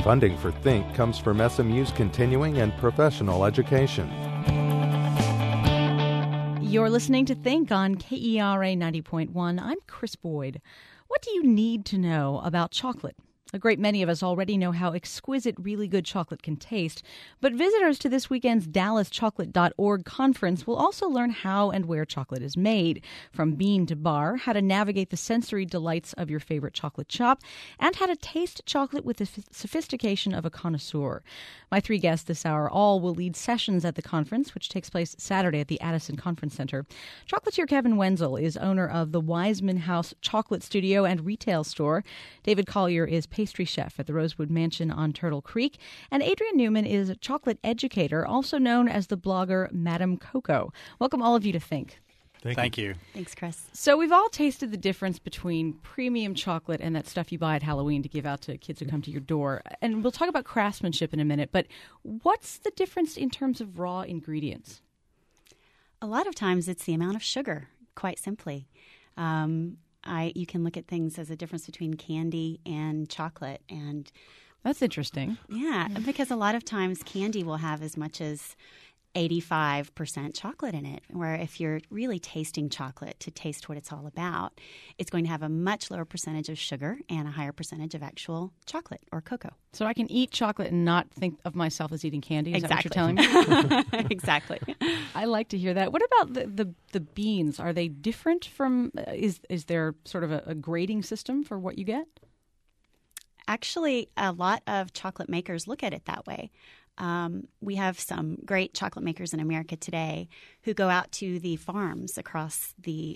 Funding for Think comes from SMU's continuing and professional education. You're listening to Think on KERA 90.1. I'm Chris Boyd. What do you need to know about chocolate? A great many of us already know how exquisite really good chocolate can taste, but visitors to this weekend's DallasChocolate.org conference will also learn how and where chocolate is made, from bean to bar, how to navigate the sensory delights of your favorite chocolate shop, and how to taste chocolate with the sophistication of a connoisseur. My three guests this hour all will lead sessions at the conference, which takes place Saturday at the Addison Conference Center. Chocolatier Kevin Wenzel is owner of the Wiseman House Chocolate Studio and Retail Store. David Collier is pastry chef at the Rosewood Mansion on Turtle Creek. And Adrian Newman is a chocolate educator, also known as the blogger Madame Coco. Welcome all of you to Think. Thank you. Thanks, Chris. So we've all tasted the difference between premium chocolate and that stuff you buy at Halloween to give out to kids who come to your door. And we'll talk about craftsmanship in a minute, but what's the difference in terms of raw ingredients? A lot of times it's the amount of sugar, quite simply. You can look at things as a difference between candy and chocolate. And that's interesting. Yeah, because a lot of times candy will have as much as 85% chocolate in it, where if you're really tasting chocolate to taste what it's all about, it's going to have a much lower percentage of sugar and a higher percentage of actual chocolate or cocoa. So I can eat chocolate and not think of myself as eating candy? Is Exactly. that what you're telling me? Exactly. I like to hear that. What about the beans? Are they different from, is there sort of a grading system for what you get? Actually, a lot of chocolate makers look at it that way. We have some great chocolate makers in America today who go out to the farms across the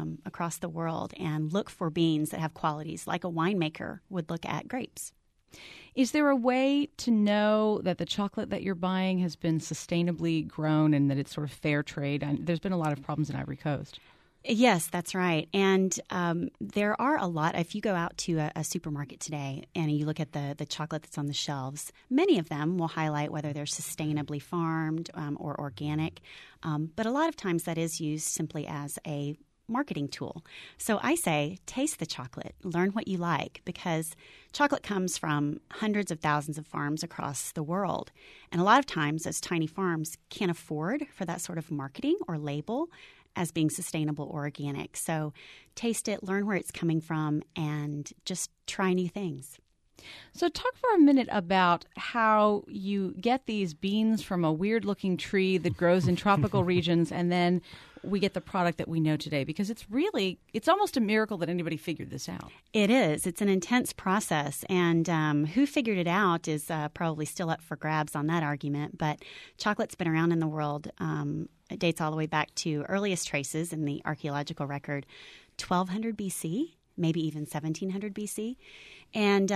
world and look for beans that have qualities like a winemaker would look at grapes. Is there a way to know that the chocolate that you're buying has been sustainably grown and that it's sort of fair trade? And there's been a lot of problems in Ivory Coast. Yes, that's right. And there are a lot. If you go out to a supermarket today and you look at the chocolate that's on the shelves, many of them will highlight whether they're sustainably farmed or organic. But a lot of times that is used simply as a marketing tool. So I say, taste the chocolate, learn what you like, because chocolate comes from hundreds of thousands of farms across the world. And a lot of times those tiny farms can't afford for that sort of marketing or label as being sustainable or organic. So taste it, learn where it's coming from, and just try new things. So talk for a minute about how you get these beans from a weird-looking tree that grows in tropical regions, and then we get the product that we know today, because it's almost a miracle that anybody figured this out. It is. It's an intense process, and who figured it out is probably still up for grabs on that argument, but chocolate's been around in the world. It dates all the way back to earliest traces in the archaeological record, 1200 BC, maybe even 1700 BC. And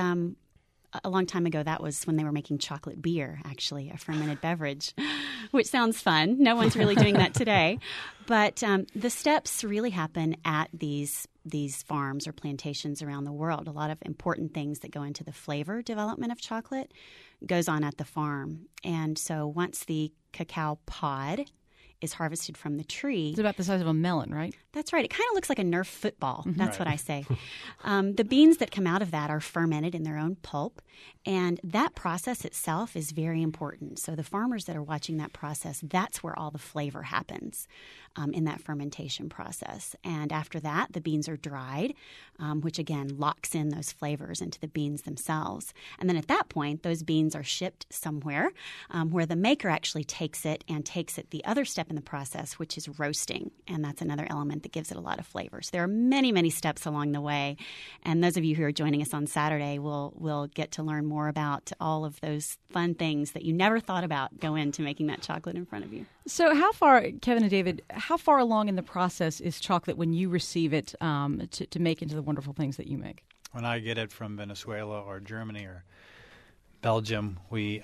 a long time ago, that was when they were making chocolate beer, actually, a fermented beverage, which sounds fun. No one's really doing that today. But the steps really happen at these farms or plantations around the world. A lot of important things that go into the flavor development of chocolate goes on at the farm. And so once the cacao pod is harvested from the tree. It's about the size of a melon, right? That's right. It kind of looks like a Nerf football. That's Right. what I say. The beans that come out of that are fermented in their own pulp, and that process itself is very important. So the farmers that are watching that process, that's where all the flavor happens in that fermentation process. And after that, the beans are dried, which again locks in those flavors into the beans themselves. And then at that point, those beans are shipped somewhere where the maker actually takes it the other step in the process, which is roasting. And that's another element that gives it a lot of flavors. There are many, many steps along the way. And those of you who are joining us on Saturday will get to learn more about all of those fun things that you never thought about go into making that chocolate in front of you. So how far, Kevin and David, how far along in the process is chocolate when you receive it to make into the wonderful things that you make? When I get it from Venezuela or Germany or Belgium,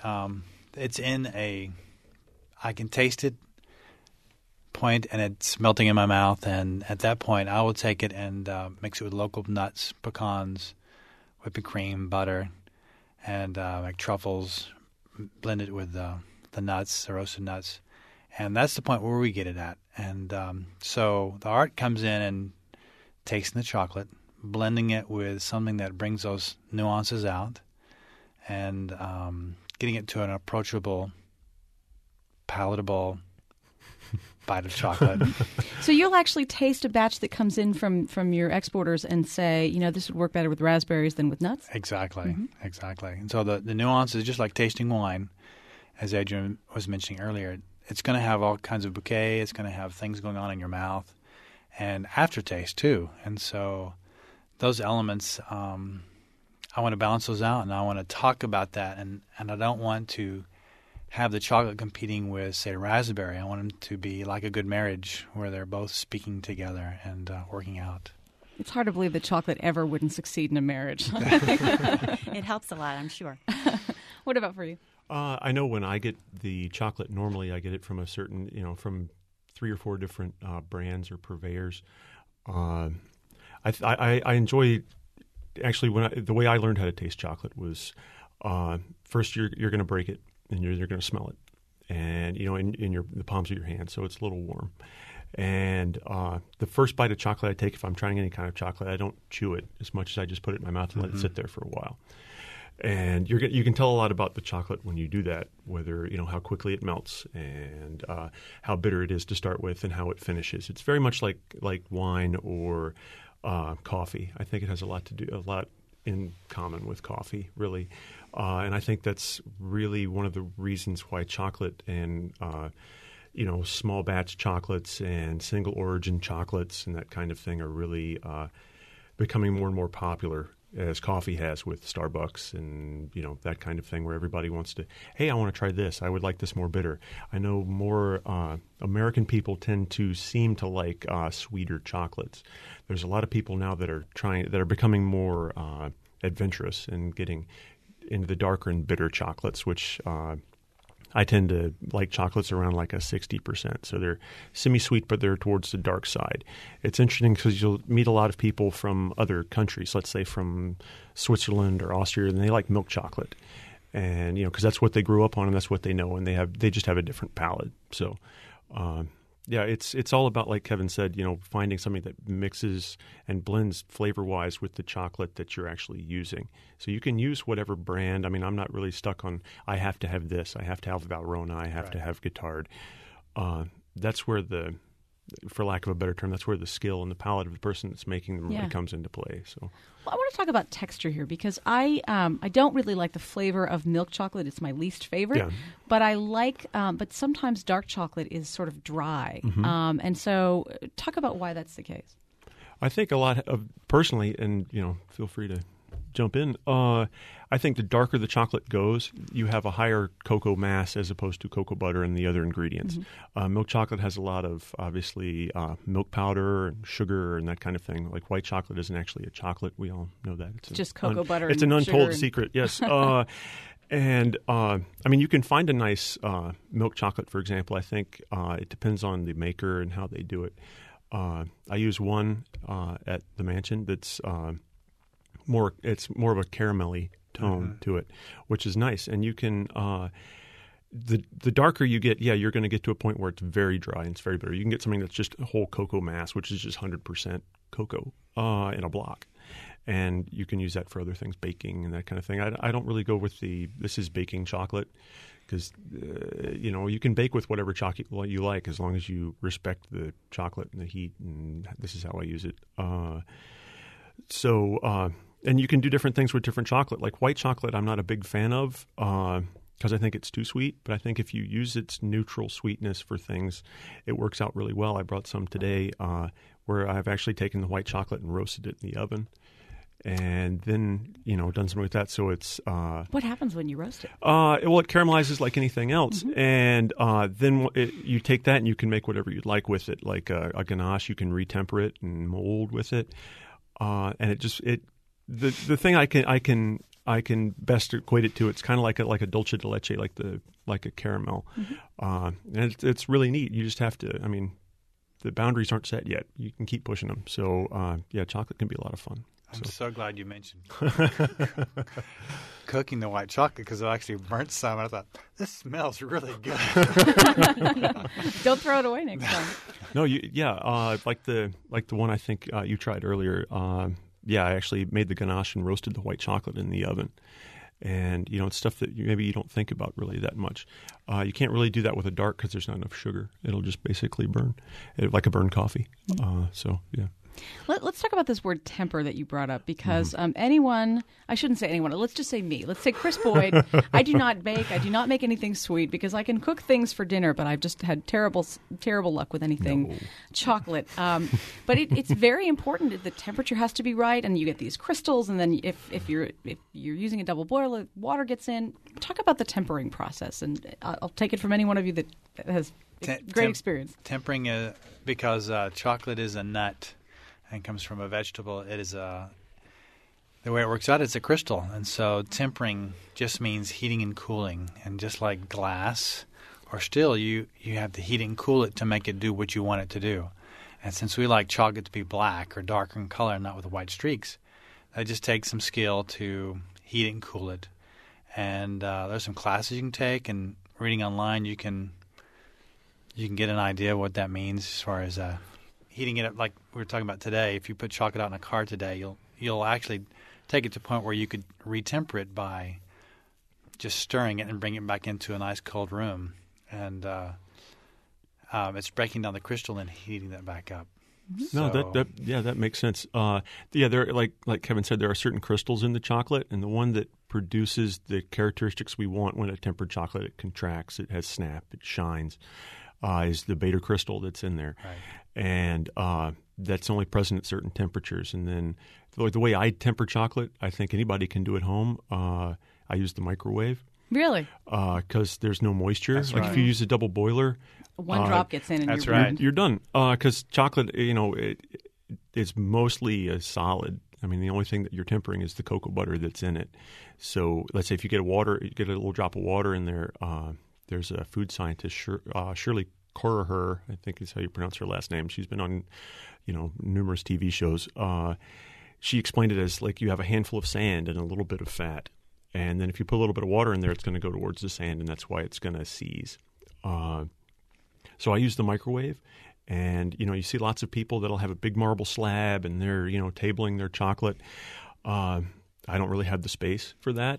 it's in I can taste it point, and it's melting in my mouth. And at that point, I will take it and mix it with local nuts, pecans, whipping cream, butter, and like truffles, blend it with the nuts, the roasted nuts. And that's the point where we get it at. And so the art comes in and tasting the chocolate, blending it with something that brings those nuances out, and getting it to an approachable, palatable bite of chocolate. So you'll actually taste a batch that comes in from your exporters and say, this would work better with raspberries than with nuts? Exactly. And so the nuance is just like tasting wine, as Adrian was mentioning earlier. It's going to have all kinds of bouquet. It's going to have things going on in your mouth and aftertaste too. And so those elements, I want to balance those out, and I want to talk about that. And I don't want to have the chocolate competing with, say, raspberry. I want them to be like a good marriage where they're both speaking together and working out. It's hard to believe that chocolate ever wouldn't succeed in a marriage. It helps a lot, I'm sure. What about for you? I know when I get the chocolate, normally I get it from a certain, from 3 or 4 different brands or purveyors. I enjoy, actually, the way I learned how to taste chocolate was first you're going to break it and you're going to smell it, and in the palms of your hand, so it's a little warm. And the first bite of chocolate I take, if I'm trying any kind of chocolate, I don't chew it as much as I just put it in my mouth and let it sit there for a while. And you can tell a lot about the chocolate when you do that, whether how quickly it melts and how bitter it is to start with and how it finishes. It's very much like wine or coffee. I think it has a lot in common with coffee, really. And I think that's really one of the reasons why chocolate and small batch chocolates and single origin chocolates and that kind of thing are really becoming more and more popular, as coffee has with Starbucks and that kind of thing, where everybody wants to, hey, I want to try this. I would like this more bitter. I know more American people tend to seem to like sweeter chocolates. There's a lot of people now that are becoming more adventurous and getting into the darker and bitter chocolates, which I tend to like chocolates around like a 60%. So they're semi-sweet, but they're towards the dark side. It's interesting because you'll meet a lot of people from other countries, let's say from Switzerland or Austria, and they like milk chocolate. And, because that's what they grew up on and that's what they know, and they just have a different palate. So, it's all about, like Kevin said, finding something that mixes and blends flavor-wise with the chocolate that you're actually using. So you can use whatever brand. I mean, I'm not really stuck on, I have to have this, I have to have Valrhona, I have to have Guittard. That's where for lack of a better term, that's where the skill and the palate of the person that's making them really comes into play. So, well, I want to talk about texture here because I don't really like the flavor of milk chocolate. It's my least favorite. Yeah. But I like, but sometimes dark chocolate is sort of dry. And so talk about why that's the case. I think a lot of, personally, and feel free to jump in, I think the darker the chocolate goes, you have a higher cocoa mass as opposed to cocoa butter and the other ingredients. Milk chocolate has a lot of, obviously, milk powder and sugar and that kind of thing. Like white chocolate isn't actually a chocolate. We all know that. It's just cocoa butter. It's an untold secret, yes. And, you can find a nice milk chocolate, for example. I think it depends on the maker and how they do it. I use one at the mansion that's it's more of a caramelly tone to it, which is nice. And you can the darker you get, you're going to get to a point where it's very dry and it's very bitter. You can get something that's just a whole cocoa mass, which is just 100% cocoa in a block. And you can use that for other things, baking and that kind of thing. I don't really go with this is baking chocolate because, you can bake with whatever chocolate you like as long as you respect the chocolate and the heat, and this is how I use it. And you can do different things with different chocolate. Like white chocolate I'm not a big fan of because I think it's too sweet. But I think if you use its neutral sweetness for things, it works out really well. I brought some today where I've actually taken the white chocolate and roasted it in the oven. And then, done something with that. So it's... what happens when you roast it? It caramelizes like anything else. And then you take that and you can make whatever you'd like with it. Like a ganache, you can retemper it and mold with it. And the thing I can best equate it to, it's kind of like a dulce de leche, like a caramel. And it's really neat. You just have to, the boundaries aren't set yet. You can keep pushing them. So, chocolate can be a lot of fun. I'm so glad you mentioned cooking the white chocolate because I actually burnt some. And I thought, this smells really good. Don't throw it away next time. No, like the one I think you tried earlier. I actually made the ganache and roasted the white chocolate in the oven. And, it's stuff that maybe you don't think about really that much. You can't really do that with a dark because there's not enough sugar. It'll just basically burn, like a burned coffee. So, yeah. Let's talk about this word temper that you brought up, because anyone, I shouldn't say anyone, let's just say me. Let's say Chris Boyd. I do not make anything sweet because I can cook things for dinner, but I've just had terrible luck with anything chocolate. But it's very important that the temperature has to be right, and you get these crystals, and then if you're using a double boiler, water gets in. Talk about the tempering process, and I'll take it from any one of you that has great experience. Tempering, because chocolate is a nut and comes from a vegetable, it is the way it works out, it's a crystal. And so tempering just means heating and cooling. And just like glass or steel, you have to heat and cool it to make it do what you want it to do. And since we like chocolate to be black or darker in color, not with white streaks, that just takes some skill to heat it and cool it. And there's some classes you can take, and reading online you can get an idea of what that means as far as heating it up, like we were talking about today. If you put chocolate out in a car today, you'll actually take it to a point where you could retemper it by just stirring it and bring it back into a nice cold room, and it's breaking down the crystal and heating that back up. No, that makes sense. There, like Kevin said, there are certain crystals in the chocolate, and the one that produces the characteristics we want when a tempered chocolate, it contracts, it has snap, it shines, is the beta crystal that's in there. Right. And that's only present at certain temperatures. And then the way I temper chocolate, I think anybody can do at home. I use the microwave. Really? Because there's no moisture. That's like right. If you use a double boiler, one drop gets in, and that's right. You're done. Because chocolate, it's mostly solid. I mean, the only thing that you're tempering is the cocoa butter that's in it. So let's say if you get you get a little drop of water in there. There's a food scientist, Shirley Corriher, I think is how you pronounce her last name. She's been on, numerous TV shows. She explained it as like you have a handful of sand and a little bit of fat. And then if you put a little bit of water in there, it's going to go towards the sand, and that's why it's going to seize. So I use the microwave, and, you see lots of people that'll have a big marble slab, and they're, tabling their chocolate. I don't really have the space for that.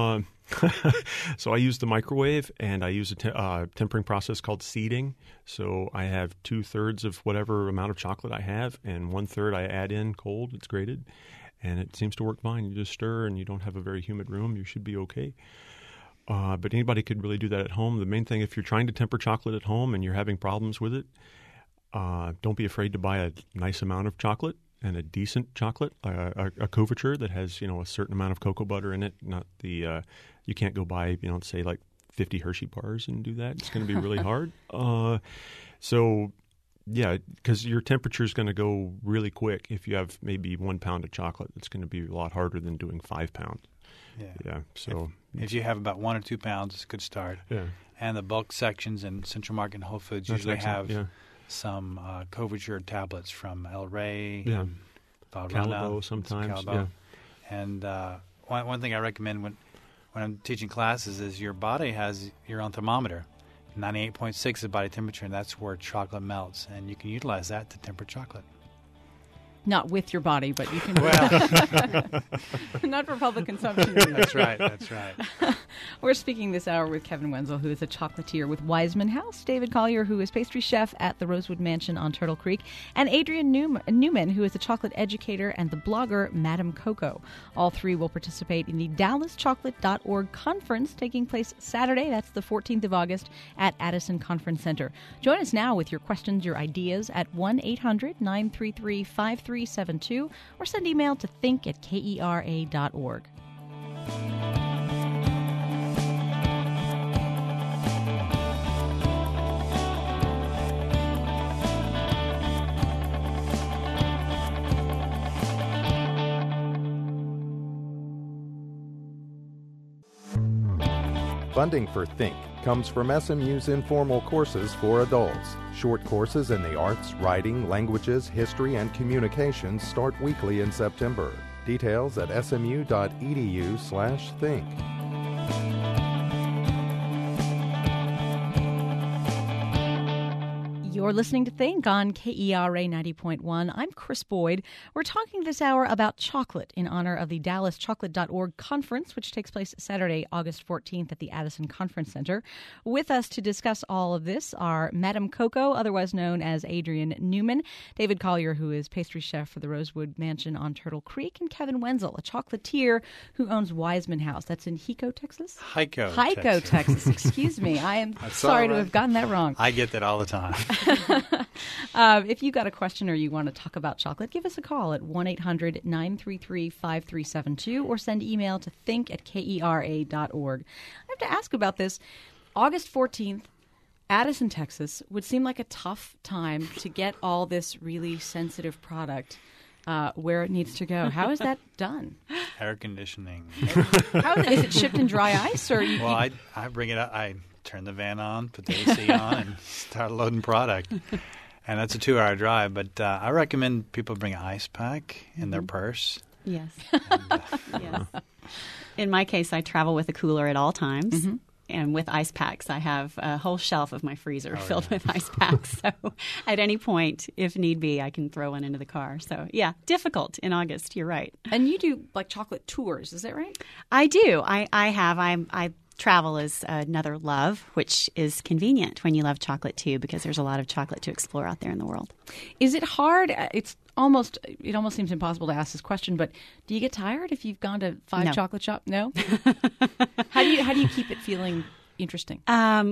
So I use the microwave, and I use a tempering process called seeding. So I have 2/3 of whatever amount of chocolate I have, and 1/3 I add in cold. It's grated, and it seems to work fine. You just stir, and you don't have a very humid room. You should be okay. But anybody could really do that at home. The main thing, if you're trying to temper chocolate at home and you're having problems with it, don't be afraid to buy a nice amount of chocolate. And a decent chocolate, a couverture that has, a certain amount of cocoa butter in it. Not the, you can't go buy, say like 50 Hershey bars and do that. It's going to be really hard. So, yeah, because your temperature is going to go really quick. If you have maybe 1 pound of chocolate, it's going to be a lot harder than doing 5 pounds. Yeah. So if you have about 1 or 2 pounds, it's a good start. Yeah. And the bulk sections in Central Market and Whole Foods That's usually excellent. have some couverture tablets from El Rey, Calabo sometimes. Calabo. Yeah. And one thing I recommend when I'm teaching classes is your body has your own thermometer. 98.6 is body temperature, and that's where chocolate melts, and you can utilize that to temper chocolate. Not with your body, but you can. Well, not for public consumption. That's right. We're speaking this hour with Kevin Wenzel, who is a chocolatier with Wiseman House, David Collier, who is pastry chef at the Rosewood Mansion on Turtle Creek, and Adrian Newman, who is a chocolate educator and the blogger Madame Coco. All three will participate in the DallasChocolate.org conference taking place Saturday, that's the 14th of August, at Addison Conference Center. Join us now with your questions, your ideas at 1-800-933-5372 or send email to think@kera.org. Funding for Think comes from SMU's informal courses for adults. Short courses in the arts, writing, languages, history, and communications start weekly in September. Details at smu.edu/think. You're listening to Think on KERA 90.1. I'm Chris Boyd. We're talking this hour about chocolate in honor of the DallasChocolate.org conference, which takes place Saturday, August 14th at the Addison Conference Center. With us to discuss all of this are Madame Coco, otherwise known as Adrienne Newman, David Collier, who is pastry chef for the Rosewood Mansion on Turtle Creek, and Kevin Wenzel, a chocolatier who owns Wiseman House. That's in Hico, Texas? Hico, Texas. Excuse me. I am sorry to have gotten that wrong. I get that all the time. If you've got a question or you want to talk about chocolate, give us a call at 1-800-933-5372 or send email to think@kera.org. I have to ask about this. August 14th, Addison, Texas, would seem like a tough time to get all this really sensitive product where it needs to go. How is that done? Air conditioning. How is it shipped in dry ice? Or I bring it up. I turn the van on, put the AC on, and start loading product. And that's a 2-hour drive. But I recommend people bring an ice pack in their purse. Yes. And, Yes. In my case, I travel with a cooler at all times. Mm-hmm. And with ice packs, I have a whole shelf of my freezer filled with ice packs. So at any point, if need be, I can throw one into the car. So, yeah, difficult in August. You're right. And you do, like, chocolate tours. Is that right? I do. I travel is another love, which is convenient when you love chocolate, too, because there's a lot of chocolate to explore out there in the world. Is it hard? It almost seems impossible to ask this question, but do you get tired if you've gone to 5 chocolate shops? No? How do you keep it feeling interesting? I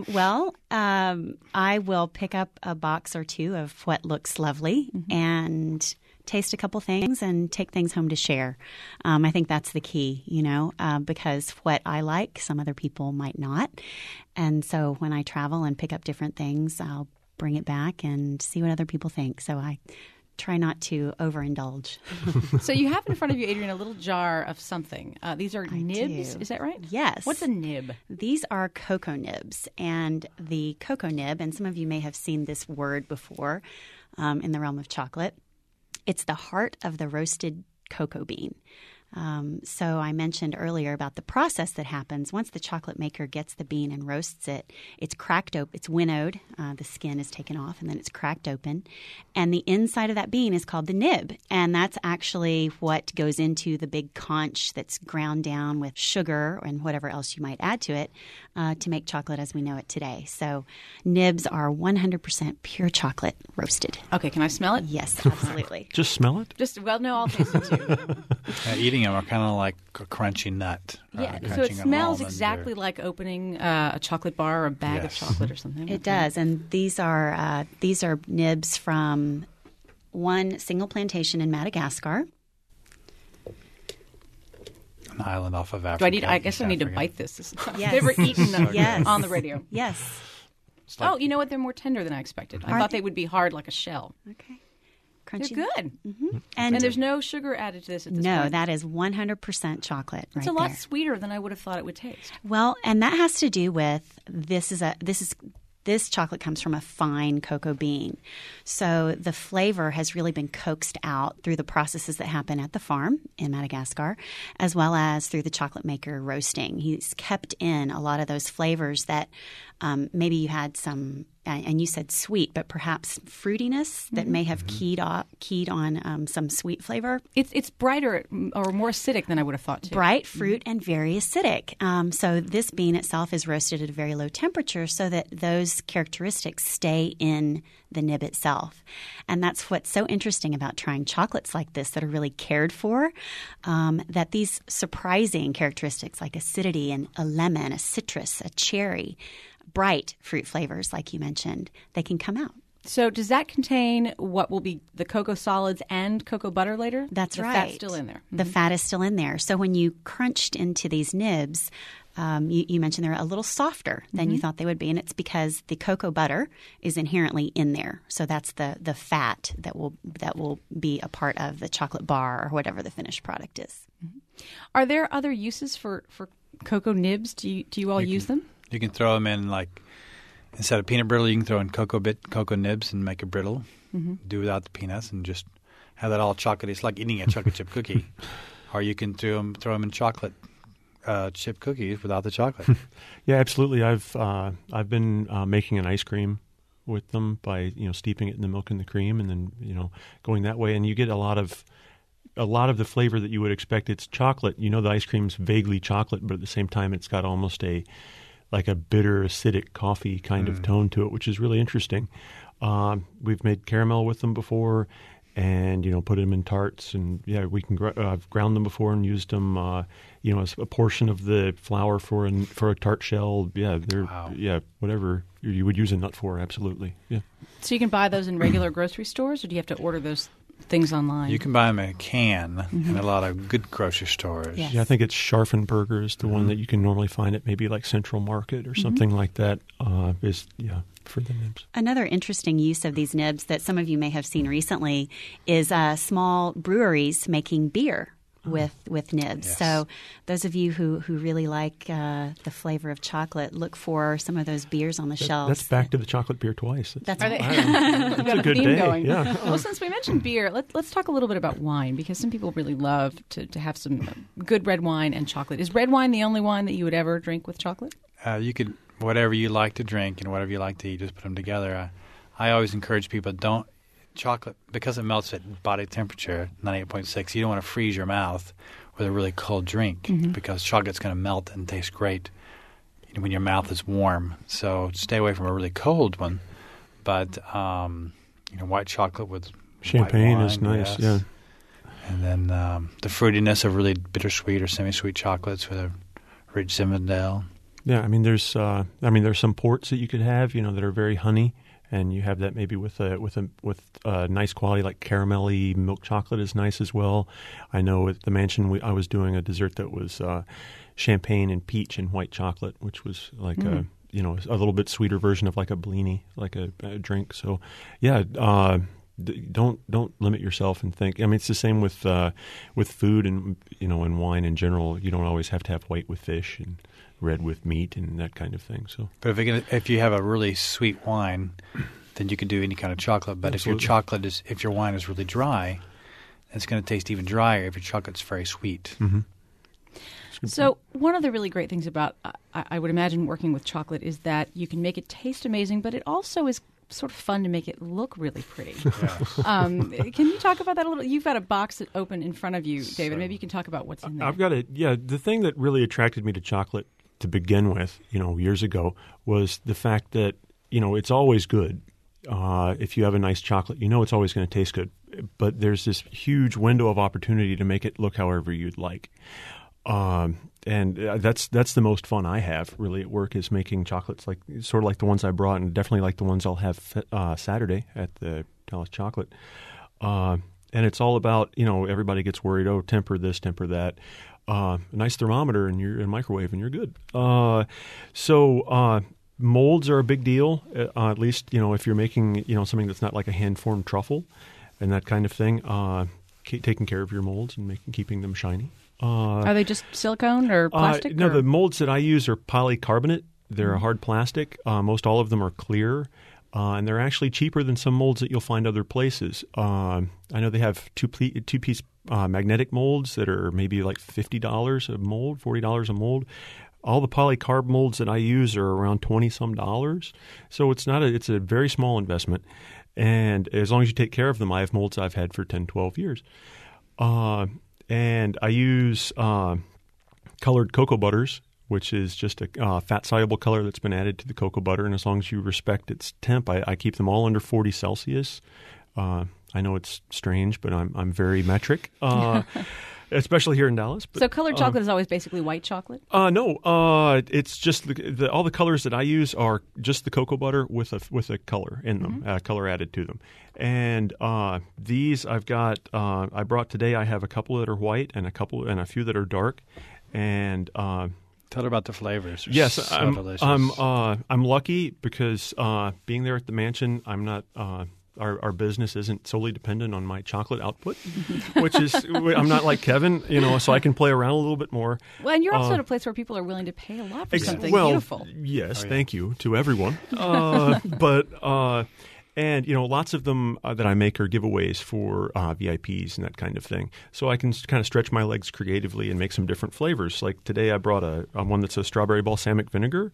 will pick up a box or two of what looks lovely and taste a couple things and take things home to share. I think that's the key, because what I like, some other people might not. And so when I travel and pick up different things, I'll bring it back and see what other people think. So I try not to overindulge. So you have in front of you, Adrienne, a little jar of something. These are nibs, is that right? Yes. What's a nib? These are cocoa nibs. And the cocoa nib, and some of you may have seen this word before in the realm of chocolate, it's the heart of the roasted cocoa bean. So I mentioned earlier about the process that happens once the chocolate maker gets the bean and roasts it. It's cracked open. It's winnowed. The skin is taken off, and then it's cracked open. And the inside of that bean is called the nib, and that's actually what goes into the big conch that's ground down with sugar and whatever else you might add to it to make chocolate as we know it today. So nibs are 100% pure chocolate roasted. Okay, can I smell it? Yes, absolutely. Just smell it? No, I'll taste it too. Eating them are kind of like a crunchy nut. Yeah, so it smells exactly like opening a chocolate bar or a bag of chocolate or something. It does, and these are nibs from one single plantation in Madagascar. An island off of Africa. I guess I need to bite this. Yes. They were eaten on the radio. Yes. Like, you know what? They're more tender than I expected. I thought they would be hard like a shell. Okay. Crunchy. They're good. Mm-hmm. And there's no sugar added to this at this point. No, that is 100% chocolate It's a lot sweeter than I would have thought it would taste. Well, and that has to do with this chocolate comes from a fine cocoa bean. So the flavor has really been coaxed out through the processes that happen at the farm in Madagascar, as well as through the chocolate maker roasting. He's kept in a lot of those flavors that maybe you had some, and you said sweet, but perhaps fruitiness that may have keyed on some sweet flavor. It's brighter or more acidic than I would have thought, too. Bright fruit and very acidic. So this bean itself is roasted at a very low temperature so that those characteristics stay in the nib itself. And that's what's so interesting about trying chocolates like this that are really cared for, that these surprising characteristics like acidity and a lemon, a citrus, a cherry, bright fruit flavors like you mentioned, they can come out. So does that contain what will be the cocoa solids and cocoa butter later? That's right. The fat's still in there. The fat is still in there. So when you crunched into these nibs, you mentioned they're a little softer than you thought they would be, and it's because the cocoa butter is inherently in there. So that's the fat that will be a part of the chocolate bar or whatever the finished product is. Are there other uses for cocoa nibs? Do you all use them? You can throw them in, like, instead of peanut brittle, you can throw in cocoa nibs and make a brittle. Do without the peanuts and just have that all chocolate. It's like eating a chocolate chip cookie. Or you can throw them in chocolate chip cookies without the chocolate. Yeah, absolutely. I've been making an ice cream with them by steeping it in the milk and the cream, and then going that way, and you get a lot of the flavor that you would expect. It's chocolate. The ice cream's vaguely chocolate, but at the same time, it's got almost like a bitter, acidic coffee kind of tone to it, which is really interesting. We've made caramel with them before, and put them in tarts, and we can. I've ground them before and used them, as a portion of the flour for a tart shell. Yeah, whatever you would use a nut for, absolutely. Yeah. So you can buy those in regular grocery stores, or do you have to order those things online? You can buy them in a can in a lot of good grocery stores. Yes. Yeah, I think it's Scharfenberger is the one that you can normally find at maybe like Central Market or something like that. For the nibs. Another interesting use of these nibs that some of you may have seen recently is small breweries making beer with nibs. Yes. So those of you who really like the flavor of chocolate, look for some of those beers on the shelves. That's back to the chocolate beer twice. That's Are they? It's a good theme day. going. Yeah. Well, since we mentioned beer, let's talk a little bit about wine, because some people really love to have some good red wine and chocolate. Is red wine the only wine that you would ever drink with chocolate? You could, whatever you like to drink and whatever you like to eat, just put them together. I always encourage people, chocolate, because it melts at body temperature, 98.6, you don't want to freeze your mouth with a really cold drink because chocolate's going to melt and taste great when your mouth is warm. So stay away from a really cold one. But, white chocolate with champagne white wine, is nice, yes. yeah. And then the fruitiness of really bittersweet or semi-sweet chocolates with a rich Zinfandel. Yeah, there's some ports that you could have, that are very honey, and you have that maybe with a nice quality like caramelly milk chocolate is nice as well. I know at the mansion I was doing a dessert that was champagne and peach and white chocolate, which was like a little bit sweeter version of like a blini, like a drink. So yeah, don't limit yourself and think. It's the same with food and and wine in general. You don't always have to have white with fish and red with meat and that kind of thing. So, but if you have a really sweet wine, then you can do any kind of chocolate. But Absolutely. if your wine is really dry, it's going to taste even drier if your chocolate's very sweet. Mm-hmm. So one of the really great things about, I would imagine, working with chocolate is that you can make it taste amazing, but it also is sort of fun to make it look really pretty. Yes. Can you talk about that a little? You've got a box open in front of you, David. Maybe you can talk about what's in there. I've got the thing that really attracted me to chocolate to begin with, years ago, was the fact that, it's always good. If you have a nice chocolate, it's always going to taste good. But there's this huge window of opportunity to make it look however you'd like. And that's the most fun I have really at work, is making chocolates sort of like the ones I brought, and definitely like the ones I'll have Saturday at the Dallas Chocolate. And it's all about, everybody gets worried, temper this, temper that. A nice thermometer and you're in a microwave and you're good. So molds are a big deal, at least, if you're making, something that's not like a hand-formed truffle and that kind of thing. Taking care of your molds and keeping them shiny. Are they just silicone or plastic? No, the molds that I use are polycarbonate. They're a hard plastic. Most all of them are clear. And they're actually cheaper than some molds that you'll find other places. I know they have two-piece magnetic molds that are maybe like $50 a mold, $40 a mold. All the polycarb molds that I use are around $20-some. So it's a very small investment. And as long as you take care of them, I have molds I've had for 10, 12 years. And I use colored cocoa butters, which is just a fat-soluble color that's been added to the cocoa butter. And as long as you respect its temp, I keep them all under 40 Celsius. I know it's strange, but I'm very metric, especially here in Dallas. But, so colored chocolate is always basically white chocolate? No, it's just all the colors that I use are just the cocoa butter with a color in them, color added to them. And these I've got. I brought today. I have a couple that are white and a few that are dark, and. Tell her about the flavors. They're yes, so delicious. I'm lucky because being there at the mansion, I'm not. Our business isn't solely dependent on my chocolate output, which is I'm not like Kevin, so I can play around a little bit more. Well, and you're also at a place where people are willing to pay a lot for something beautiful. Yes, thank you to everyone. And, lots of them that I make are giveaways for VIPs and that kind of thing. So I can kind of stretch my legs creatively and make some different flavors. Like today I brought one that's a strawberry balsamic vinegar.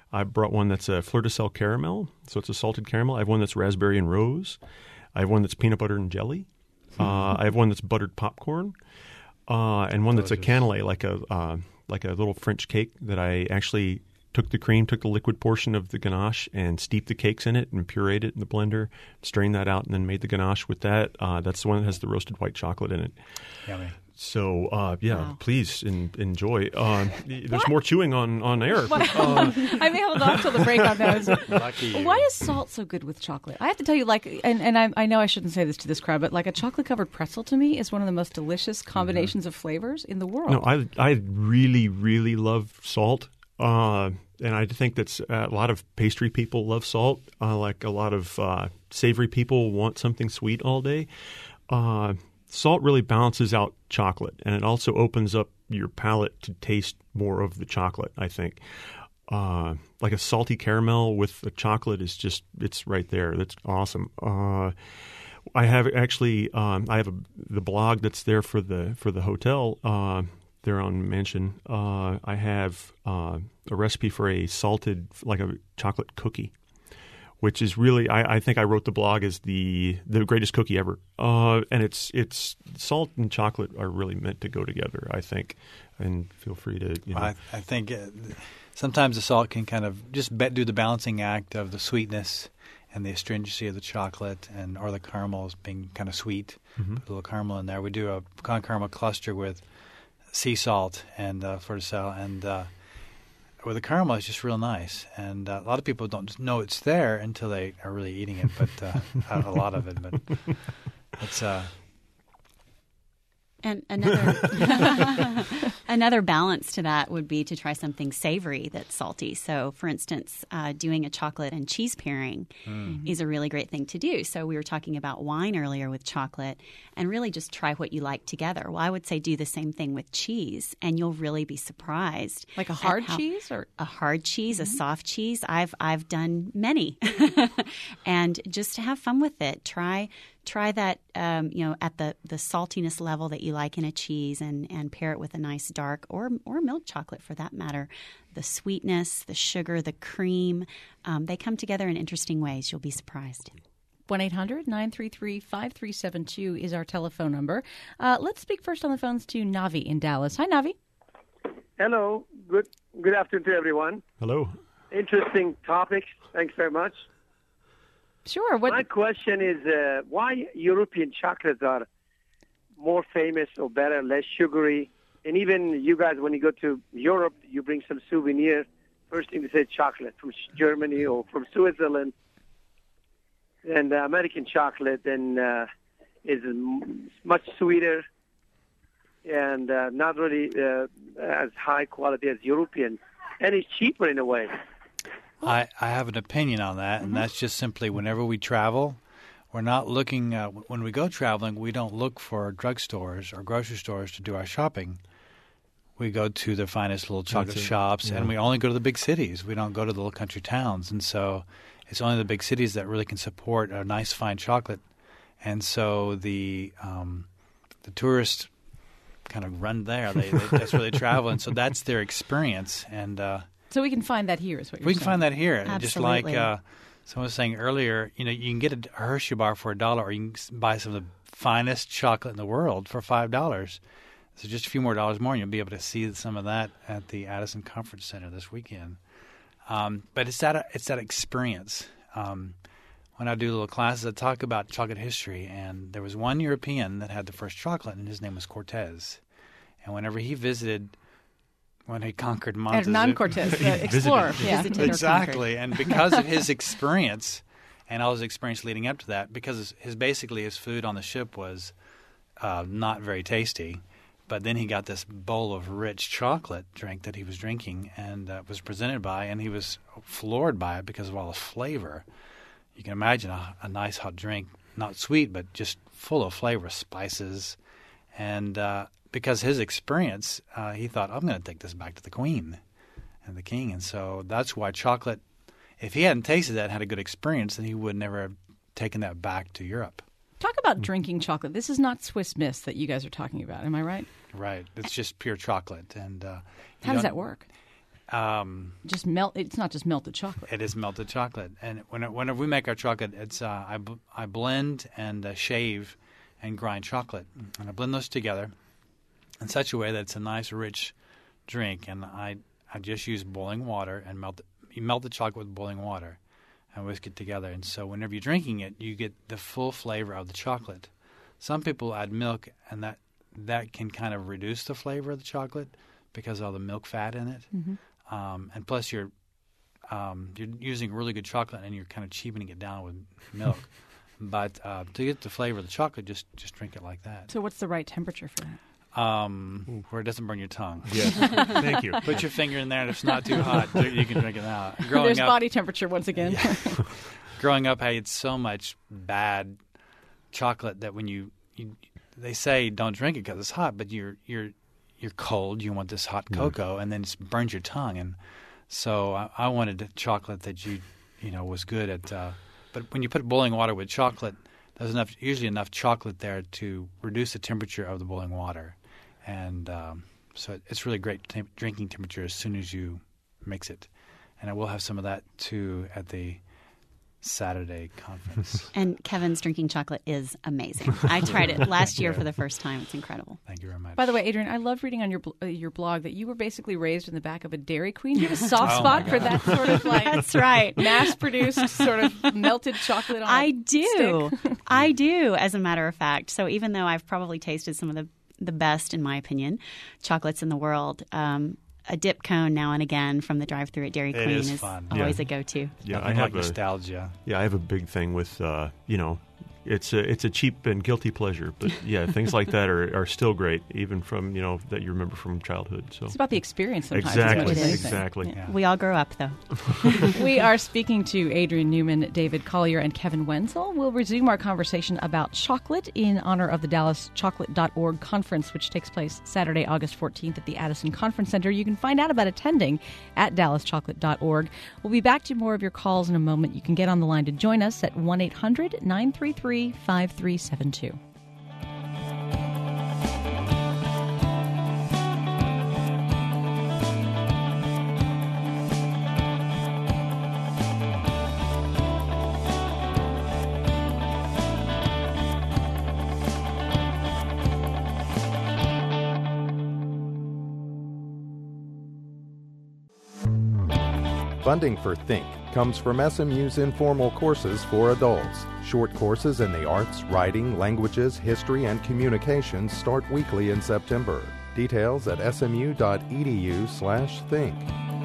I brought one that's a fleur de sel caramel, so it's a salted caramel. I have one that's raspberry and rose. I have one that's peanut butter and jelly. I have one that's buttered popcorn, and one that's a cannelé, like a little French cake that I actually took the liquid portion of the ganache and steeped the cakes in it and pureed it in the blender, strained that out, and then made the ganache with that. That's the one that has the roasted white chocolate in it. Yummy. So, Wow. please enjoy. There's more chewing on air. I may hold off till the break on those. Lucky you. Why is salt so good with chocolate? I have to tell you, I know I shouldn't say this to this crowd, but like a chocolate-covered pretzel to me is one of the most delicious combinations of flavors in the world. No, I really, really love salt. And I think that's a lot of pastry people love salt. Like a lot of savory people want something sweet all day. Salt really balances out chocolate, and it also opens up your palate to taste more of the chocolate, I think. Like a salty caramel with the chocolate is just, it's right there. That's awesome. I have actually, the blog that's there for the hotel there on Mansion. I have a recipe for a salted, like a chocolate cookie, which is really, I think I wrote the blog as the greatest cookie ever. And it's salt and chocolate are really meant to go together, I think. And feel free to, I think sometimes the salt can kind of just do the balancing act of the sweetness and the astringency of the chocolate, or the caramels being kind of sweet. Mm-hmm. Put a little caramel in there. We do a pecan caramel cluster with sea salt and fleur de sel, and with the caramel, it's just real nice. And a lot of people don't know it's there until they are really eating it, but a lot of it. But it's And another balance to that would be to try something savory that's salty. So, for instance, doing a chocolate and cheese pairing is a really great thing to do. So we were talking about wine earlier with chocolate, and really just try what you like together. Well, I would say do the same thing with cheese, and you'll really be surprised. Like a hard cheese, or a hard cheese, a soft cheese. I've done many, and just to have fun with it, try that, at the saltiness level that you like in a cheese, and pair it with a nice dark or milk chocolate for that matter. The sweetness, the sugar, the cream, they come together in interesting ways. You'll be surprised. 1-800-933-5372 is our telephone number. Let's speak first on the phones to Navi in Dallas. Hi, Navi. Hello. Good afternoon to everyone. Hello. Interesting topics. Thanks very much. Sure. My question is why European chocolates are more famous or better, less sugary? And even you guys, when you go to Europe, you bring some souvenir. First thing they say chocolate from Germany or from Switzerland. And American chocolate is much sweeter and not really as high quality as European. And it's cheaper in a way. I have an opinion on that, and that's just simply whenever we travel, we're not looking when we go traveling, we don't look for drugstores or grocery stores to do our shopping. We go to the finest little chocolate shops, and we only go to the big cities. We don't go to the little country towns, and so it's only the big cities that really can support a nice, fine chocolate. And so the tourists kind of run there. That's where they travel, and so that's their experience. And so we can find that here, is what you're saying. We can find that here. Absolutely. Just like someone was saying earlier, you can get a Hershey bar for $1, or you can buy some of the finest chocolate in the world for $5. So just a few more dollars more, and you'll be able to see some of that at the Addison Conference Center this weekend. But it's that experience. When I do little classes, I talk about chocolate history, and there was one European that had the first chocolate, and his name was Cortez. And whenever he visited, when he conquered Montezuma, non-Cortez, the explorer, exactly. And because of his experience and all his experience leading up to that, because his food on the ship was not very tasty. But then he got this bowl of rich chocolate drink that he was drinking and was presented by, and he was floored by it because of all the flavor. You can imagine a nice hot drink, not sweet, but just full of flavor, spices. And because his experience, he thought, I'm going to take this back to the queen and the king. And so that's why chocolate, if he hadn't tasted that and had a good experience, then he would never have taken that back to Europe. Talk about drinking chocolate. This is not Swiss Miss that you guys are talking about. Am I right? Right. It's just pure chocolate. And how does that work? Just melt. It's not just melted chocolate. It is melted chocolate, and whenever we make our chocolate, it's I blend and shave and grind chocolate, and I blend those together in such a way that it's a nice, rich drink. And I just use boiling water and you melt the chocolate with boiling water and whisk it together. And so whenever you're drinking it, you get the full flavor of the chocolate. Some people add milk, and that can kind of reduce the flavor of the chocolate because of all the milk fat in it. Mm-hmm. And plus you're using really good chocolate, and you're kind of cheapening it down with milk. But to get the flavor of the chocolate, just drink it like that. So what's the right temperature for that? Where it doesn't burn your tongue. Yes. Thank you. Put your finger in there, and if it's not too hot, you can drink it now. There's body temperature once again. Yeah. Growing up, I ate so much bad chocolate that when they say don't drink it because it's hot, but you're cold. You want this hot cocoa, and then it burns your tongue. And so I wanted a chocolate that was good at. But when you put boiling water with chocolate, there's usually enough chocolate there to reduce the temperature of the boiling water, and so it's really great drinking temperature as soon as you mix it. And I will have some of that too at the Saturday conference. And Kevin's drinking chocolate is amazing. I tried it last year for the first time. It's incredible. Thank you very much. By the way, Adrian, I loved reading on your blog that you were basically raised in the back of a Dairy Queen. You have a soft spot for that sort of That's right. mass-produced sort of melted chocolate on I do. stick. I do, as a matter of fact. So even though I've probably tasted some of the best, in my opinion, chocolates in the world, a dip cone now and again from the drive-thru at Dairy Queen is fun. always a go-to. Yeah, I have nostalgia. Yeah, I have a big thing with it's a cheap and guilty pleasure, but yeah, things like that are still great, even from that you remember from childhood. So It's about the experience sometimes. As much as anything. Exactly. Yeah. We all grow up, though. We are speaking to Adrian Newman, David Collier, and Kevin Wenzel. We'll resume our conversation about chocolate in honor of the DallasChocolate.org conference, which takes place Saturday, August 14th at the Addison Conference Center. You can find out about attending at DallasChocolate.org. We'll be back to more of your calls in a moment. You can get on the line to join us at 1-800-933-5372. Funding for Think comes from SMU's informal courses for adults. Short courses in the arts, writing, languages, history, and communications start weekly in September. Details at smu.edu/think.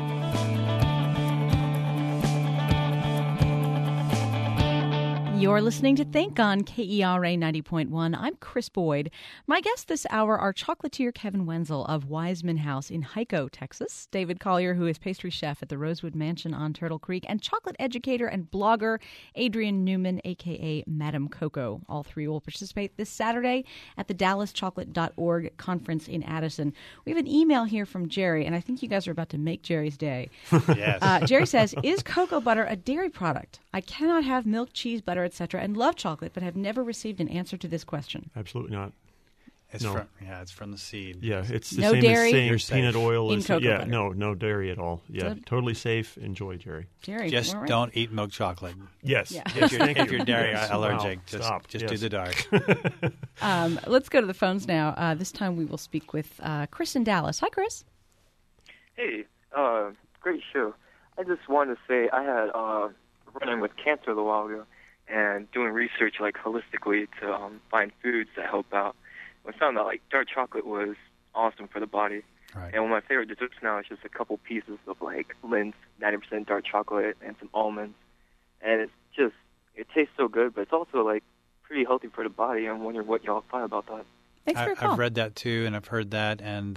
You're listening to Think on KERA 90.1. I'm Chris Boyd. My guests this hour are chocolatier Kevin Wenzel of Wiseman House in Hico, Texas, David Collier, who is pastry chef at the Rosewood Mansion on Turtle Creek, and chocolate educator and blogger Adrian Newman, a.k.a. Madam Coco. All three will participate this Saturday at the DallasChocolate.org conference in Addison. We have an email here from Jerry, and I think you guys are about to make Jerry's day. Yes. Jerry says, is cocoa butter a dairy product? I cannot have milk, cheese, butter, etc., and love chocolate, but have never received an answer to this question. Absolutely not. It's No. it's from the seed. Yeah, it's the No same dairy? as You're saying peanut safe. oil. In Is, cocoa yeah, butter. no dairy at all. Yeah, Good. totally safe. Enjoy, Jerry. Jerry, Just we're right. don't eat milk chocolate. Yes. Yeah. Yes, If thank you're you. dairy Yes. allergic, Wow. just Stop. do Yes. the dark. Let's go to the phones now. This time we will speak with Chris in Dallas. Hi, Chris. Hey, great show. I just wanted to say I had running with cancer a little while ago and doing research like holistically to find foods that help out. I found that like dark chocolate was awesome for the body. Right. And one of my favorite desserts now is just a couple pieces of like Lindt 90% dark chocolate and some almonds. And it tastes so good, but it's also like pretty healthy for the body. I'm wondering what y'all thought about that. Thanks for your call. I've read that too, and I've heard that, and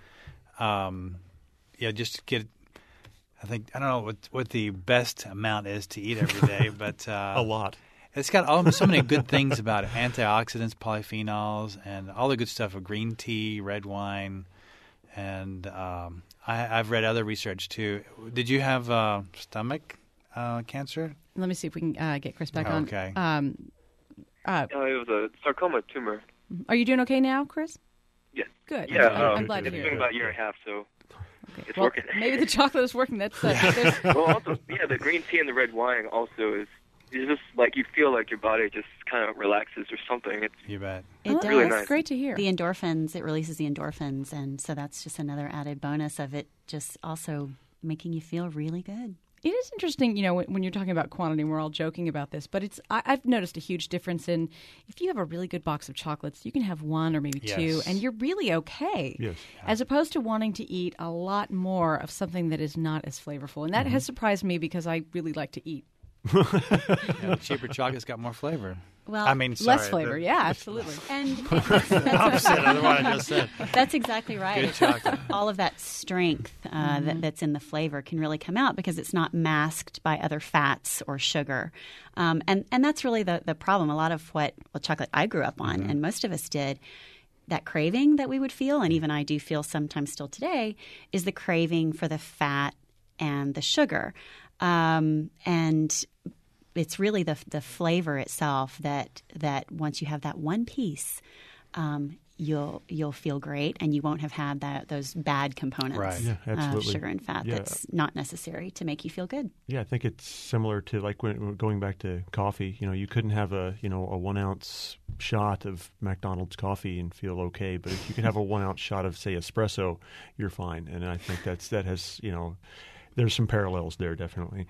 just get. I don't know what the best amount is to eat every day, but A lot. it's got so many good things about it: antioxidants, polyphenols, and all the good stuff of green tea, red wine, and I've read other research too. Did you have stomach cancer? Let me see if we can get Chris back on. Okay. It was a sarcoma tumor. Are you doing okay now, Chris? Yes. Good. Yeah, I'm glad to it's hear been it. about a year and a half, so It's well, working. Maybe the chocolate is working. That's there's- Well, also, the green tea and the red wine also is just like you feel like your body just kind of relaxes or something. It's You bet. It does. really nice. great to hear. The endorphins, it releases the endorphins, and so that's just another added bonus of it just also making you feel really good. It is interesting, when you're talking about quantity, and we're all joking about this, but I've noticed a huge difference in if you have a really good box of chocolates, you can have one or maybe two, Yes. and you're really okay. Yes. As opposed to wanting to eat a lot more of something that is not as flavorful. And that has surprised me because I really like to eat. The cheaper chocolate's got more flavor. Well, I mean, sorry, Less flavor, yeah, absolutely. And Opposite of what I just said. that's exactly right. Good chocolate. All of that strength that's in the flavor can really come out because it's not masked by other fats or sugar. And that's really the problem. A lot of what chocolate I grew up on, and most of us did, that craving that we would feel, and even I do feel sometimes still today, is the craving for the fat and the sugar. And it's really the flavor itself that once you have that one piece, you'll feel great, and you won't have had those bad components Right. Yeah, of absolutely. sugar and fat Yeah. that's not necessary to make you feel good. Yeah, I think it's similar to like when going back to coffee. You couldn't have a 1 ounce shot of McDonald's coffee and feel okay, but if you can have a 1 ounce shot of say espresso, you're fine. And I think that has there's some parallels there definitely.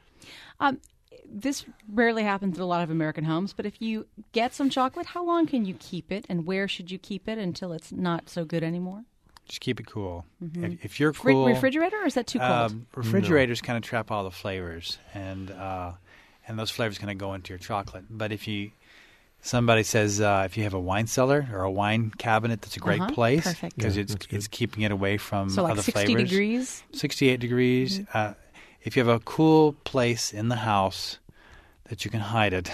This rarely happens in a lot of American homes, but if you get some chocolate, how long can you keep it, and where should you keep it until it's not so good anymore? Just keep it cool. If you're cool, Refrigerator, or is that too cold? refrigerators kind of trap all the flavors, and those flavors kind of go into your chocolate. But somebody says if you have a wine cellar or a wine cabinet, that's a great place Perfect. because Yeah, that's good. it's keeping it away from So like other 60 flavors. degrees? 68 degrees. If you have a cool place in the house that you can hide it,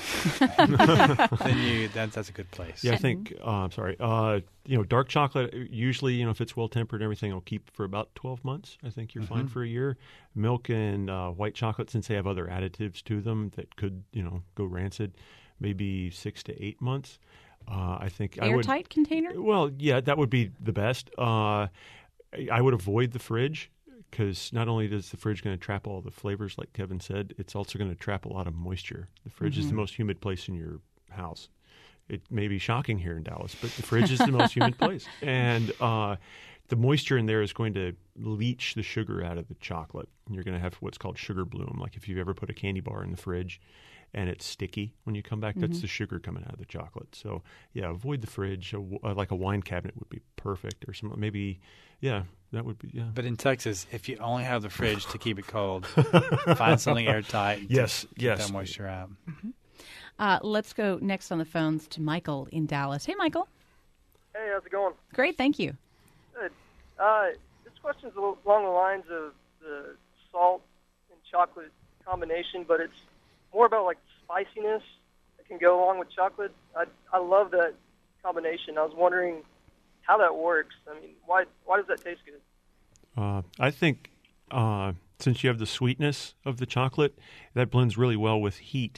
then that's a good place. Yeah, I think. I'm sorry. Dark chocolate usually, if it's well tempered and everything, will keep for about 12 months. I think you're fine for a year. Milk and white chocolate, since they have other additives to them that could, go rancid, maybe 6 to 8 months. I think Airtight container? Well, yeah, that would be the best. I would avoid the fridge. Because not only does the fridge going to trap all the flavors, like Kevin said, it's also going to trap a lot of moisture. The fridge is the most humid place in your house. It may be shocking here in Dallas, but the fridge is the most humid place. And the moisture in there is going to leach the sugar out of the chocolate. And you're going to have what's called sugar bloom. Like if you've ever put a candy bar in the fridge and it's sticky when you come back, that's the sugar coming out of the chocolate. So, yeah, avoid the fridge. Like a wine cabinet would be perfect, or something. Maybe, yeah. That would be, yeah. But in Texas, if you only have the fridge to keep it cold, find something airtight. Yes, to keep yes. that moisture out. Let's go next on the phones to Michael in Dallas. Hey, Michael. Hey, how's it going? Great, thank you. Good. This question is along the lines of the salt and chocolate combination, but it's more about like spiciness that can go along with chocolate. I love that combination. I was wondering how that works. I mean, why does that taste good? I think since you have the sweetness of the chocolate, that blends really well with heat.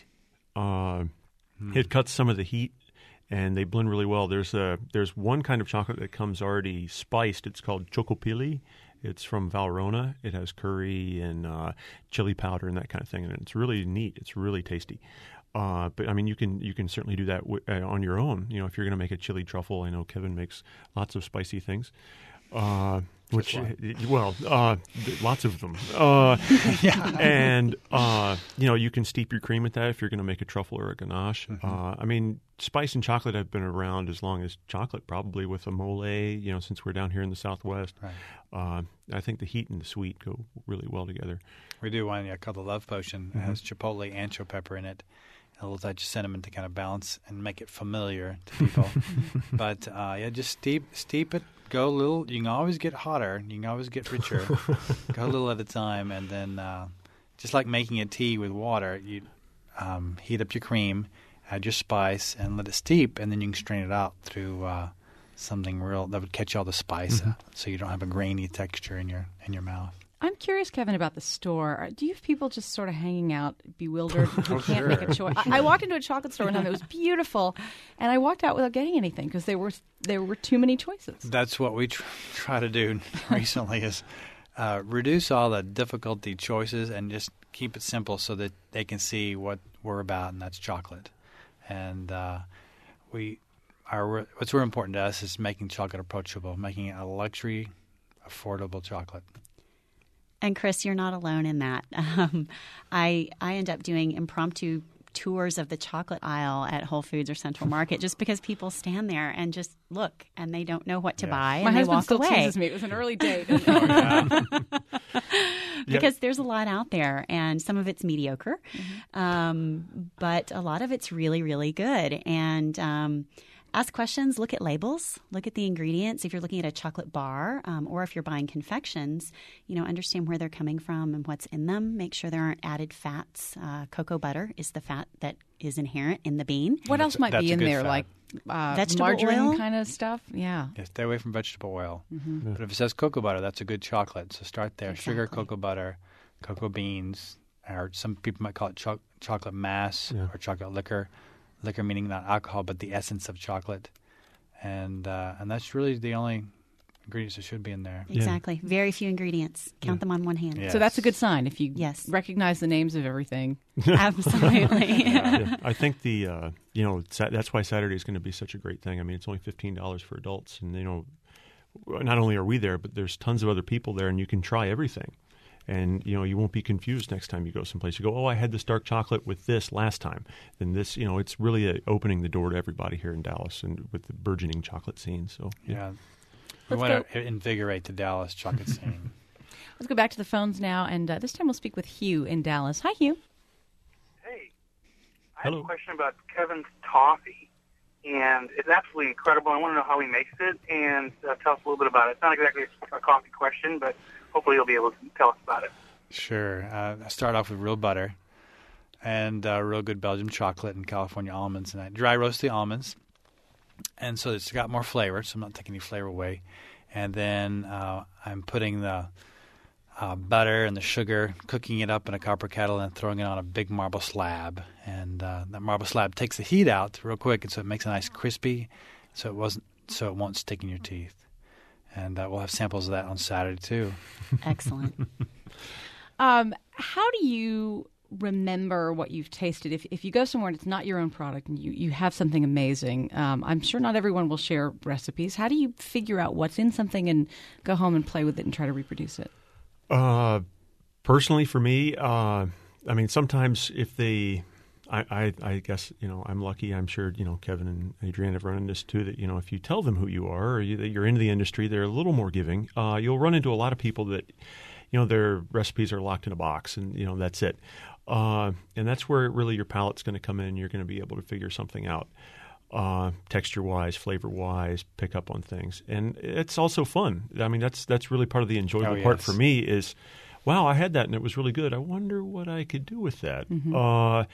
It cuts some of the heat, and they blend really well. There's one kind of chocolate that comes already spiced. It's called Chocopili. It's from Valrhona. It has curry and chili powder and that kind of thing, and it's really neat. It's really tasty. But I mean, you can certainly do that on your own. If you're going to make a chili truffle, I know Kevin makes lots of spicy things. Lots of them. And you can steep your cream with that if you're going to make a truffle or a ganache. I mean, spice and chocolate have been around as long as chocolate, probably with a mole. Since we're down here in the Southwest, Right. I think the heat and the sweet go really well together. We do one called the Love Potion. It has chipotle and ancho pepper in it. A little touch of cinnamon to kind of balance and make it familiar to people. But just steep it. Go a little. You can always get hotter. You can always get richer. Go a little at a time, and then just like making a tea with water, you heat up your cream, add your spice, and let it steep, and then you can strain it out through something real that would catch all the spice, so you don't have a grainy texture in your mouth. I'm curious, Kevin, about the store. Do you have people just sort of hanging out, bewildered, who can't make a choice? I walked into a chocolate store one time that was beautiful, and I walked out without getting anything because there were too many choices. That's what we try to do recently is reduce all the difficulty choices and just keep it simple so that they can see what we're about, and that's chocolate. And what's really important to us is making chocolate approachable, making it a luxury, affordable chocolate. And Chris, you're not alone in that. I end up doing impromptu tours of the chocolate aisle at Whole Foods or Central Market just because people stand there and just look and they don't know what to buy. My and husband they walk still away. teases me. It was an early date. Because there's a lot out there, and some of it's mediocre, but a lot of it's really, really good. And ask questions, look at labels, look at the ingredients. If you're looking at a chocolate bar or if you're buying confections, understand where they're coming from and what's in them. Make sure there aren't added fats. Cocoa butter is the fat that is inherent in the bean. What else might be in there, fat. like vegetable margarine oil kind of stuff? Yeah. Stay away from vegetable oil. But if it says cocoa butter, that's a good chocolate. So start there. Exactly. Sugar, cocoa butter, cocoa beans, or some people might call it chocolate mass or chocolate liquor. Liquor meaning not alcohol, but the essence of chocolate. And that's really the only ingredients that should be in there. Exactly. Very few ingredients. Count them on one hand. Yes. So that's a good sign if you Yes. recognize the names of everything. Absolutely. I think that's why Saturday is going to be such a great thing. I mean, it's only $15 for adults, and not only are we there, but there's tons of other people there, and you can try everything. And, you won't be confused next time you go someplace. You go, oh, I had this dark chocolate with this last time. Then this, it's really opening the door to everybody here in Dallas and with the burgeoning chocolate scene. So, Yeah. We want to invigorate the Dallas chocolate scene. Let's go back to the phones now, and this time we'll speak with Hugh in Dallas. Hi, Hugh. Hey, I Hello. have a question about Kevin's toffee, and it's absolutely incredible. I want to know how he makes it, and tell us a little bit about it. It's not exactly a coffee question, but hopefully you'll be able to tell us about it. Sure. I start off with real butter and real good Belgian chocolate and California almonds. And I dry roast the almonds. And so it's got more flavor, so I'm not taking any flavor away. And then I'm putting the butter and the sugar, cooking it up in a copper kettle and throwing it on a big marble slab. And that marble slab takes the heat out real quick, and so it makes a nice crispy, so it won't stick in your teeth. And we'll have samples of that on Saturday, too. Excellent. How do you remember what you've tasted? If you go somewhere and it's not your own product and you have something amazing, I'm sure not everyone will share recipes. How do you figure out what's in something and go home and play with it and try to reproduce it? Personally, for me, sometimes if they... I guess, I'm lucky. I'm sure, Kevin and Adrienne have run into this too, that, if you tell them who you are or that you're into the industry, they're a little more giving. You'll run into a lot of people that, their recipes are locked in a box and, that's it. And that's where really your palate's going to come in. You're going to be able to figure something out, texture-wise, flavor-wise, pick up on things. And it's also fun. I mean, that's really part of the enjoyable part for me is, wow, I had that and it was really good. I wonder what I could do with that. Mm-hmm.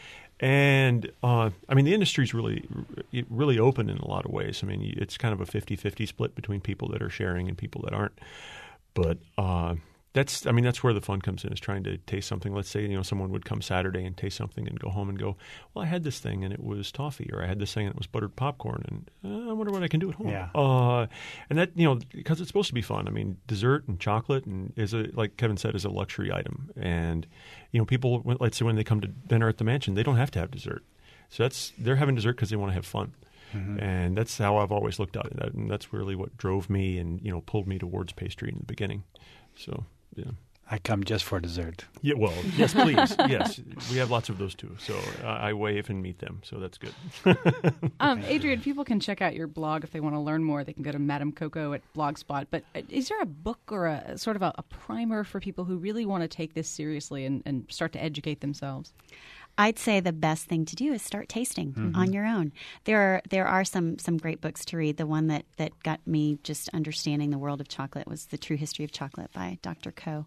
The industry's really open in a lot of ways. I mean, it's kind of a 50-50 split between people that are sharing and people that aren't. But that's where the fun comes in, is trying to taste something. Let's say, someone would come Saturday and taste something and go home and go, well, I had this thing and it was toffee, or I had this thing and it was buttered popcorn, and I wonder what I can do at home. Yeah. And that, because it's supposed to be fun. I mean, dessert and chocolate like Kevin said, is a luxury item. And, people, let's say when they come to dinner at the mansion, they don't have to have dessert. So they're having dessert because they want to have fun. Mm-hmm. And that's how I've always looked at it. And that's really what drove me and, pulled me towards pastry in the beginning. So, yeah. I come just for dessert. Yeah, well, yes, please. Yes, we have lots of those too. So I wave and meet them. So that's good. Adrienne, people can check out your blog if they want to learn more. They can go to Madame Coco at Blogspot. But is there a book or a sort of a primer for people who really want to take this seriously and start to educate themselves? I'd say the best thing to do is start tasting on your own. There are some great books to read. The one that got me just understanding the world of chocolate was The True History of Chocolate by Dr. Koh.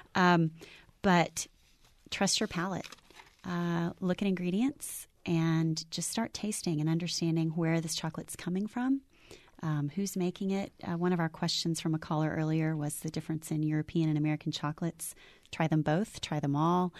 But trust your palate. Look at ingredients and just start tasting and understanding where this chocolate's coming from. Who's making it? One of our questions from a caller earlier was the difference in European and American chocolates. Try them both. Try them all.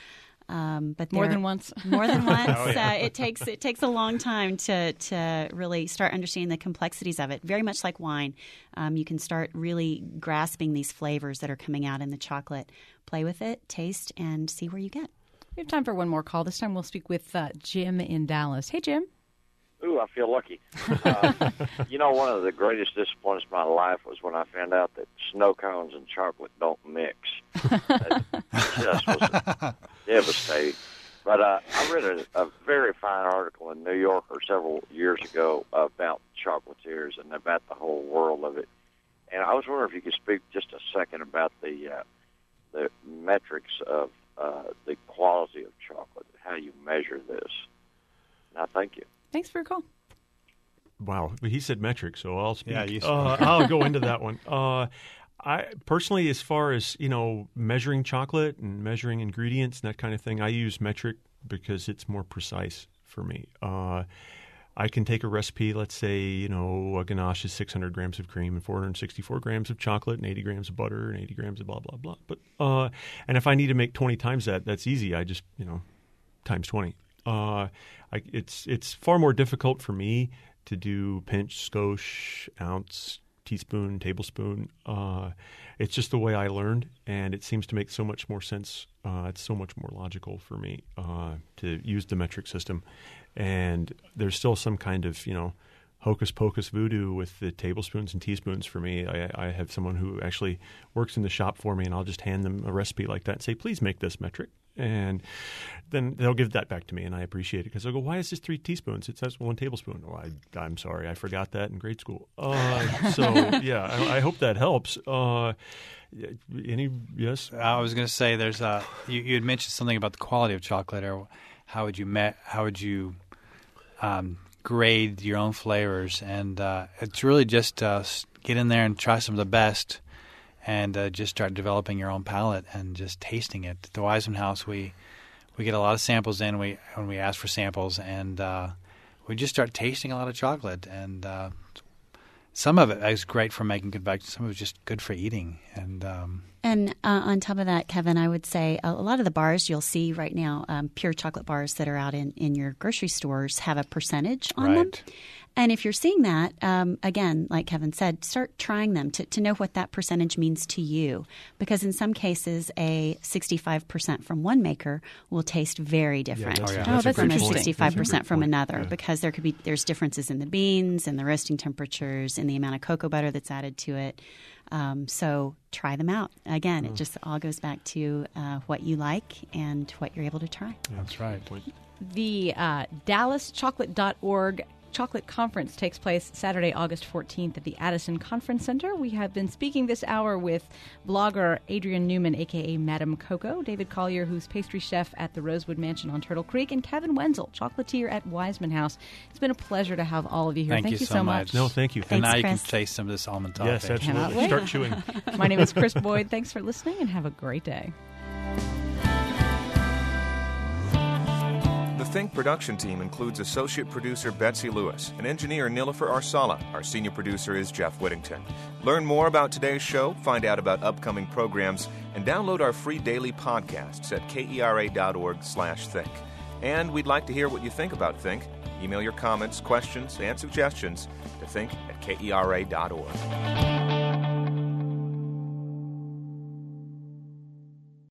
But More than once. More than once. Oh, yeah. It takes a long time to really start understanding the complexities of it. Very much like wine, you can start really grasping these flavors that are coming out in the chocolate. Play with it, taste, and see where you get. We have time for one more call. This time we'll speak with Jim in Dallas. Hey, Jim. Ooh, I feel lucky. One of the greatest disappointments of my life was when I found out that snow cones and chocolate don't mix. That just was devastating. But I read a very fine article in New Yorker several years ago about chocolatiers and about the whole world of it. And I was wondering if you could speak just a second about the metrics of the quality of chocolate, how you measure this. Now, thank you. Thanks for your call. Wow, he said metrics, so I'll speak. Yeah, you I'll go into that one. I personally, as far as measuring chocolate and measuring ingredients and that kind of thing, I use metric because it's more precise for me. I can take a recipe. Let's say a ganache is 600 grams of cream and 464 grams of chocolate and 80 grams of butter and 80 grams of blah blah blah. But and if I need to make 20 times that, that's easy. I just times 20. It's far more difficult for me to do pinch, skosh, ounce, teaspoon, tablespoon. It's just the way I learned, and it seems to make so much more sense. It's so much more logical for me to use the metric system. And there's still some kind of, hocus pocus voodoo with the tablespoons and teaspoons for me. I have someone who actually works in the shop for me, and I'll just hand them a recipe like that and say, please make this metric. And then they'll give that back to me, and I appreciate it because they'll go, why is this 3 teaspoons? It says 1 tablespoon. Oh, I'm sorry. I forgot that in grade school. Yeah, I hope that helps. Yes? I was going to say there's you had mentioned something about the quality of chocolate, or how would you grade your own flavors, and it's really just get in there and try some of the best. And just start developing your own palate and just tasting it. At the Wiseman House, we get a lot of samples in. When we ask for samples, and we just start tasting a lot of chocolate. And some of it is great for making confections. Some of it is just good for eating. And on top of that, Kevin, I would say a lot of the bars you'll see right now, pure chocolate bars that are out in your grocery stores, have a percentage on them. And if you're seeing that, again, like Kevin said, start trying them to know what that percentage means to you. Because in some cases, a 65% from one maker will taste very different that's from a interesting. 65% from another, because there's differences in the beans, in the roasting temperatures, in the amount of cocoa butter that's added to it. So try them out. Again, it just all goes back to what you like and what you're able to try. That's right. The DallasChocolate.org Chocolate Conference takes place Saturday, August 14th at the Addison Conference Center. We have been speaking this hour with blogger Adrienne Newman, a.k.a. Madame Coco, David Collier, who's pastry chef at the Rosewood Mansion on Turtle Creek, and Kevin Wenzel, chocolatier at Wiseman House. It's been a pleasure to have all of you here. Thank you so much. No, thank you. And now you Chris. can taste some of this almond toffee. Yes, absolutely. Start chewing. My name is Chris Boyd. Thanks for listening, and have a great day. The Think production team includes associate producer Betsy Lewis and engineer Nilofer Arsala. Our senior producer is Jeff Whittington. Learn more about today's show, find out about upcoming programs, and download our free daily podcasts at kera.org/think. And we'd like to hear what you think about Think. Email your comments, questions, and suggestions to think@kera.org.